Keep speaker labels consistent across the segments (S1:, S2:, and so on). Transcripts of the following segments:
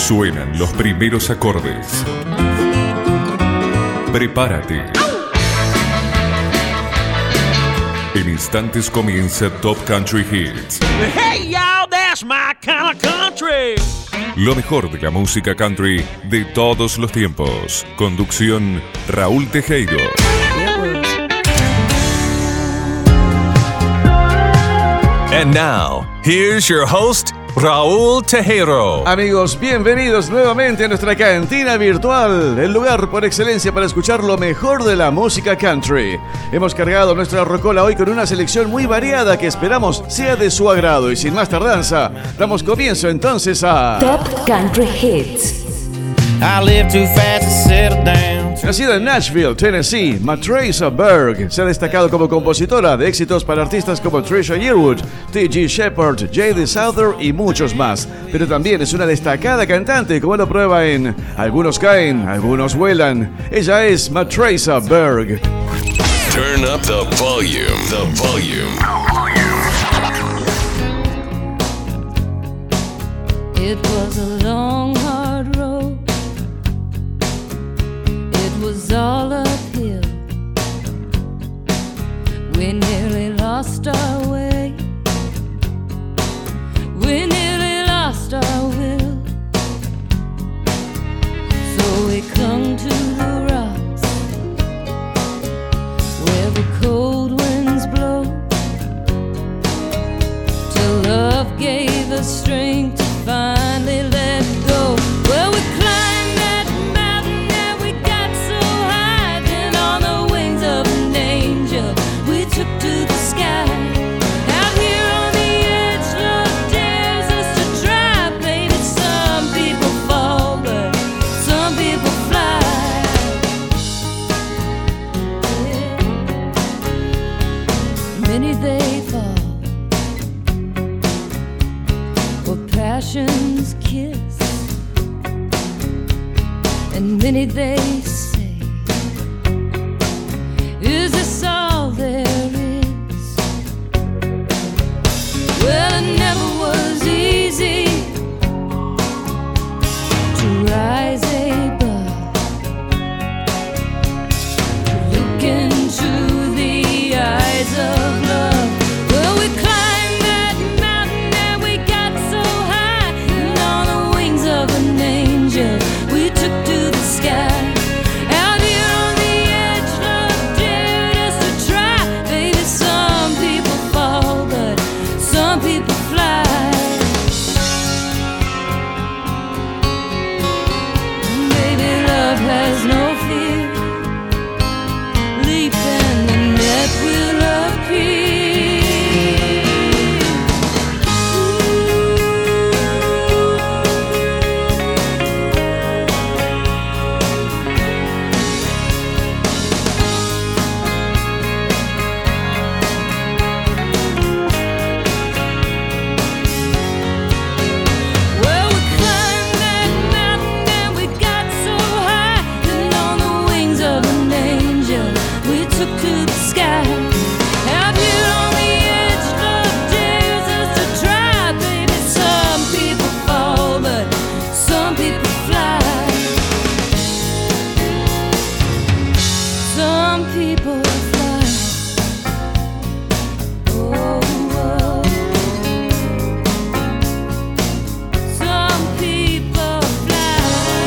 S1: Suenan los primeros acordes. Prepárate. En instantes comienza Top Country Hits.
S2: Hey y'all, that's my kind of country.
S1: Lo mejor de la música country de todos los tiempos. Conducción Raúl Tejero.
S3: And now, here's your host, Raúl Tejero.
S4: Amigos, bienvenidos nuevamente a nuestra cantina virtual, el lugar por excelencia para escuchar lo mejor de la música country. Hemos cargado nuestra rocola hoy con una selección muy variada que esperamos sea de su agrado. Y sin más tardanza, damos comienzo entonces a
S5: Top Country Hits.
S6: I live too fast to settle down.
S4: Nacida en Nashville, Tennessee, Matraca Berg se ha destacado como compositora de éxitos para artistas como Trisha Yearwood, T.G. Shepherd, J.D. Souther y muchos más. Pero también es una destacada cantante, como lo prueba en Algunos caen, algunos vuelan. Ella es Matraca Berg.
S7: Turn up the volume, the volume.
S8: It was a long, hard road. It was all uphill. We nearly lost our way. We nearly lost our will. So we clung to the rocks where the cold winds blow, till love gave us strength to finally let go. Well, we climbed that mountain and we got so high, then on the wings of an angel we took to the sky. Out here on the edge, love dares us to try. Baby, some people fall, but some people fly. Yeah. Many they fall for passion's kiss, and many they say, is this all there is? Well, it never was easy to rise above, to look into the eyes of love. Well, we climbed that mountain and we got so high, and on the wings of an angel we took to the sky. Out here on the edge, love dared us to try. Baby, some people fall, but some people fly. Baby, love has no fear. Leap and the net will appear. Well, we climbed that mountain and we got so high, and on the wings of an angel we took to the sky. Out here on the edge, love dares us to try. Baby, some people fall, but some people fly. Some people fly. Oh, oh. Some people fly.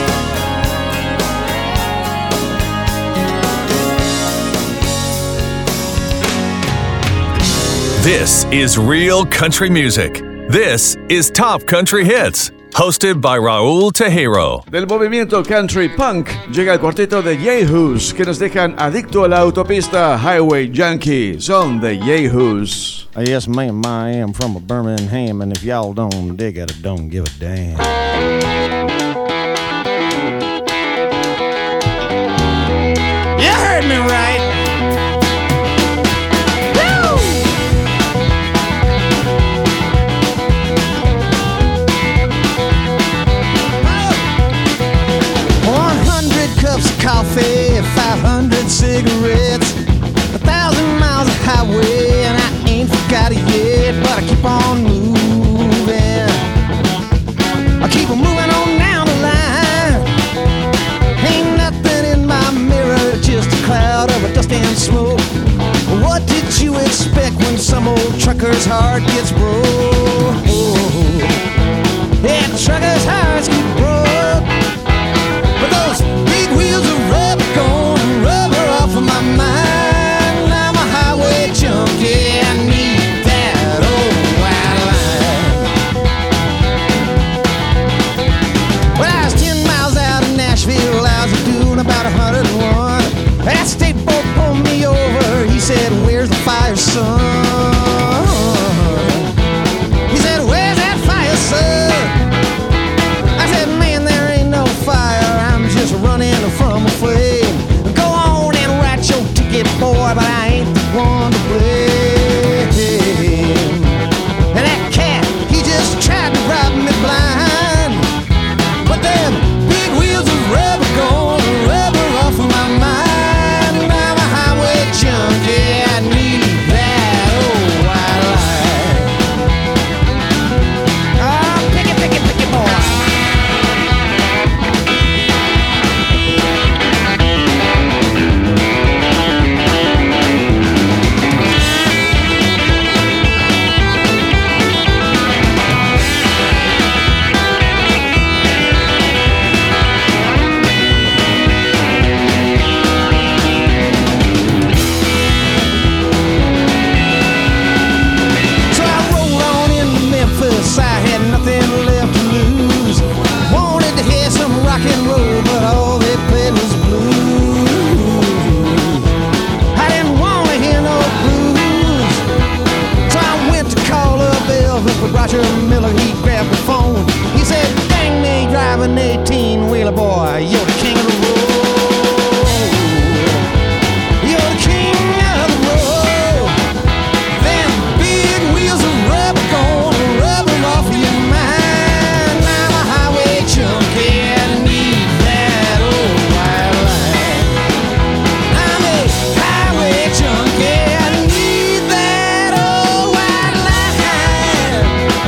S3: This is real country music. This is Top Country Hits, hosted by Raúl Tejero.
S4: Del movimiento country punk llega el cuarteto de Yahoos, que nos dejan adicto a la autopista Highway Junkie. Son the Yahoos.
S9: Yes, ma'am, I am from a Birmingham, and if y'all don't dig it, I don't give a damn.
S6: You heard me right. Woo! 100 cups of coffee, 500 cigarettes, 1,000 miles of highway, and I ain't forgot it yet, but I keep on moving. I keep on moving on down the some old trucker's heart gets broke. Yeah, truckers' hearts get broke. But those big wheels of rubber gonna rubber off of my mind. I'm a highway junkie, I need that old white line. When I was 10 miles out of Nashville, I was doing about 101. That state boat pulled me over. He said, "Where's the fire, son?" He said, "Where's that fire, son?" I said, "Man, there ain't no fire. I'm just running from a flame. Go on and write your ticket, boy, but I ain't the one to blame." And that cat, he just tried to rob me blind. But them big wheels of rubber gonna rubber off of my mind. I'm a highway junkie, I need that old white line. Oh, pick it, boy. So I rolled on into Memphis, I had nothing left to lose. Wanted to hear some rock and roll, but all they played was blues. I didn't want to hear no blues. So I went to call up Elvis, but Roger Miller, he grabbed the phone. He said, "Dang me, driving 18-wheeler, boy, you're the king of the road. You're the king of the road. Them big wheels of rubber gonna rubber off of your mind. I'm a highway junkie, I need that old white line. I'm a highway junkie, I need that old white line."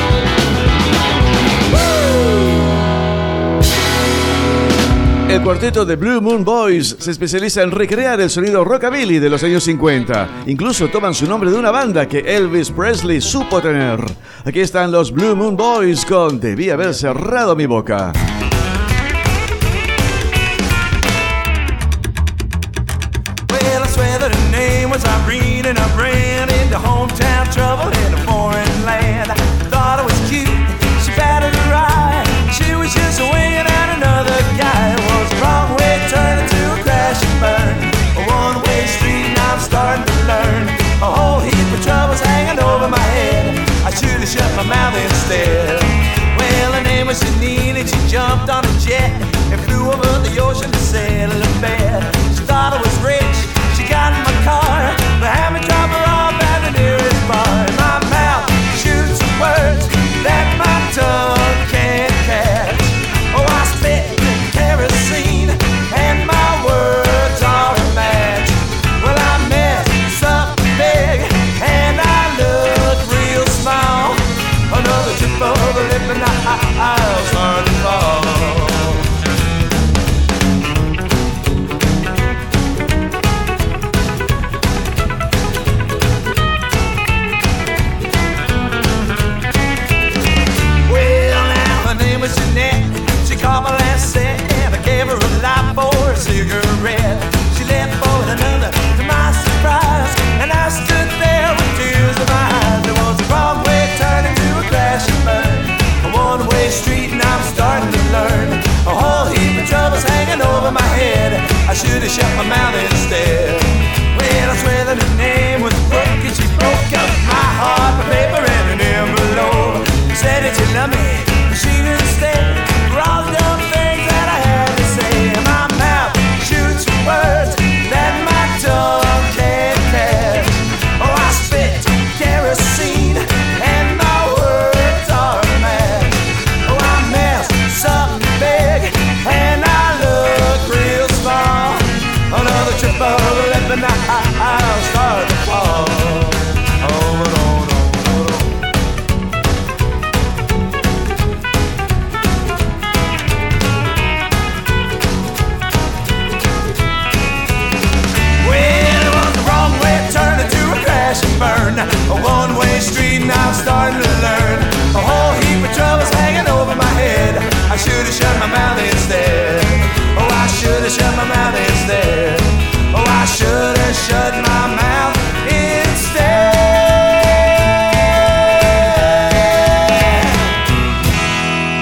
S4: El cuarteto de Blue Moon Boys se especializa en recrear el sonido rockabilly de los años 50. Incluso toman su nombre de una banda que Elvis Presley supo tener. Aquí están los Blue Moon Boys con "Debí haber cerrado mi boca".
S2: Well, I swear that her name was Irene, and I ran into hometown trouble in a foreign land. I thought it was cute, she batted her eye. She was just winging at another guy. It was the wrong way, turning to a crash and burn. A one-way street, and I'm starting to learn. A whole heap of troubles hanging over my head. I should have shut my mouth instead. Well, her name was Janine, and she jumped on a jet and flew over the ocean to sail in bed. She thought I was rich, she got in my car, but had me drop her off at the nearest bar. My mouth shoots words that my tongue can't catch. Oh, I spit kerosene, and my words are a match. Well, I messed up big, and I look real small. Another tip of the lip, and I'll start to fall. Well, now her name was Jeanette. She called my last set, and I gave her a light for a cigarette. She left for another, to my surprise, and I stood there with tears in my eyes. It was the wrong way, turning to a crash and burn. A one-way street, and I'm starting to learn. A whole heap of troubles hanging over my head. I should have shut my mouth instead. Well, I swear that her name was Brooke, and she broke up my heart, my paper and an envelope. Said that you love me, but she didn't stay. For all the dumb things that I had to say. My mouth shoots words that my tongue can't catch. Oh, I spit kerosene, and my words are a match. Oh, I messed something big, and I look real small. Another trip of the lip, and I'll start to fall. Oh, no, no.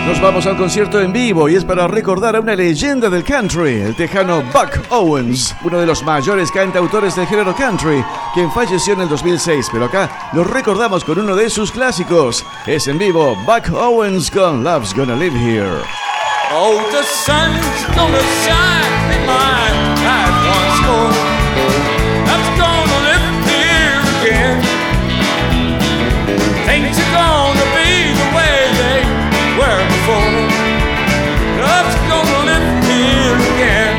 S4: Nos vamos al concierto en vivo y es para recordar a una leyenda del country, el tejano Buck Owens, uno de los mayores cantautores del género country, quien falleció en el 2006, pero acá lo recordamos con uno de sus clásicos. Es en vivo Buck Owens con Love's Gonna Live Here.
S2: Oh, the sun's gonna shine in my life once more. Love's gonna live here again. Things are gonna be the way they were before. Love's gonna live here again.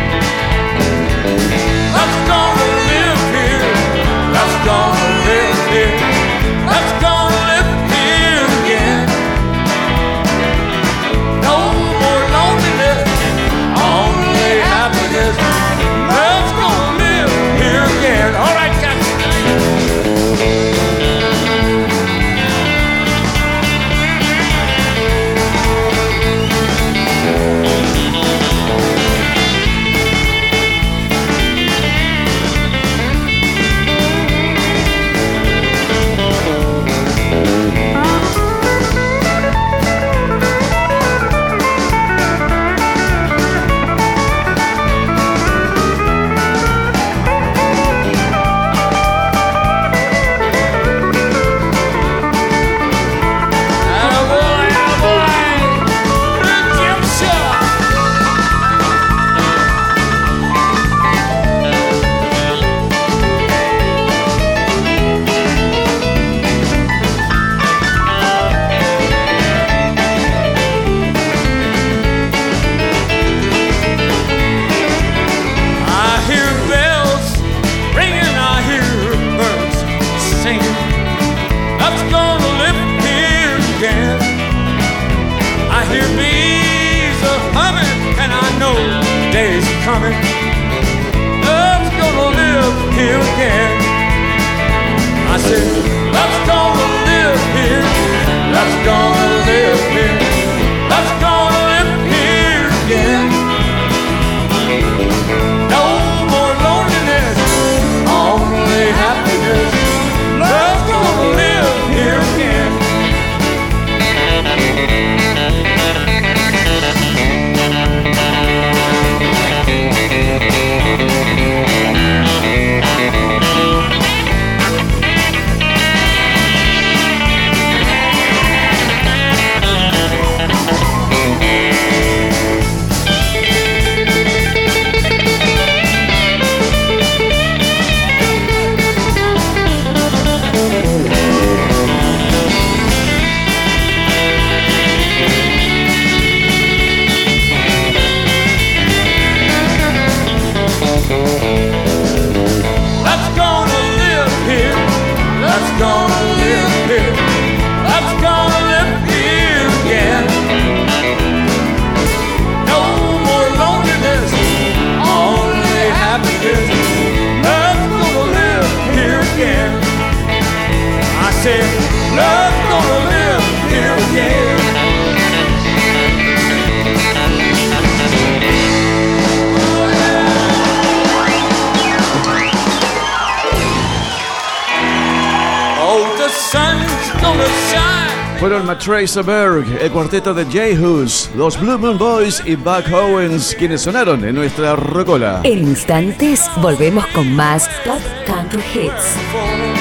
S2: Love's gonna live here. Love's gonna live here. Love's gonna live here again. No more loneliness, only happiness. Love's gonna live here again. All right, Captain. Coming, love's gonna live here again. I said, love's gonna live here. Love's gonna live here. Love's gonna live here again. No more loneliness, only happiness. Love's gonna live here again.
S4: Fueron Matrace Berg, el cuarteto de Jay Hughes, los Blue Moon Boys y Buck Owens, quienes sonaron en nuestra rocola.
S5: En instantes volvemos con más Top Country Hits.